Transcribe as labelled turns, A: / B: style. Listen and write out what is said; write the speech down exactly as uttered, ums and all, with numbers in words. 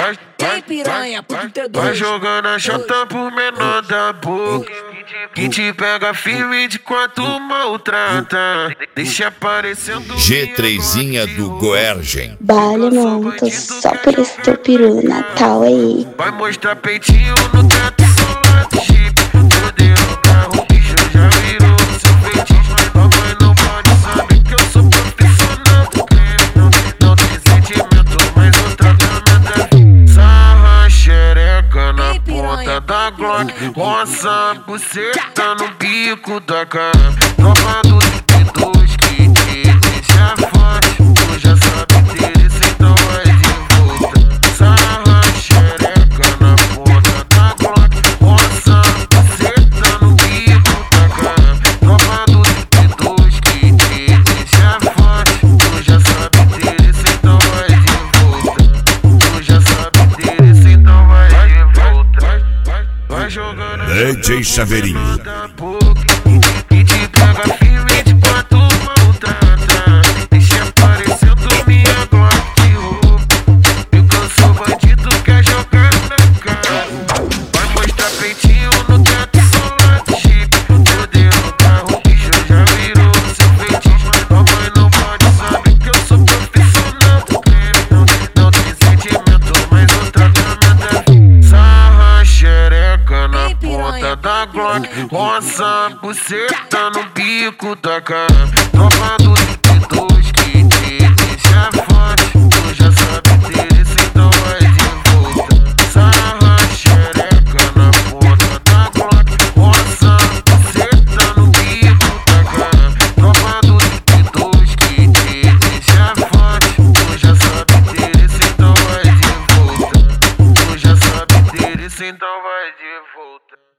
A: vai, vai, piranha, vai, vai jogando a chata por menor da boca, que te pega firme de quanto maltrata. Deixa aparecendo
B: G três do Goergen.
C: Bale, mano, tô só por esse teu peru no Natal aí.
A: Vai mostrar peitinho no teto, solar de chip. Poder no carro, o bicho já virou seu feitiço. Tua mãe não pode saber que eu sou profissional do creme. Não, não tem sentimento, mas o tratamento é sarra xereca na ponta da Glock. Roça a buceta no bico da cara. Tropa do trinta e dois que te deixa forte. Tu já sabe interesse, então vai de volta. Sarra xereca na ponta da Glock. Roça a buceta no bico da cara. Tropa do trinta e dois que te deixa forte. Tu já sabe interesse, então vai de volta. Tu já sabe interesse, então vai de volta. Vai, vai, vai jogando
B: D J Chaveirinho.
A: E te pega firme de quanto maltrata. Deixa aparecendo minha Glock de roupa. E que eu sou bandido, quer jogar na cara. Vai mostrar peitinho no teto, solar de chip. Poder no carro, o bicho já virou seu feitiço. Tua mãe não pode saber que eu sou profissional do creme. Não, não tem sentimento, mas o tratamento é sarra xereca na ponta da Glock. Roça a buceta no bico da cara. Tropa do trinta e dois que te deixa forte. Tu já sabe interesse, então vai de volta. Sarra xereca na ponta da Glock. Roça a buceta no bico da cara. Tropa do trinta e dois que te deixa forte. Tu já sabe interesse, então vai de volta. Tu já sabe interesse, então vai de volta.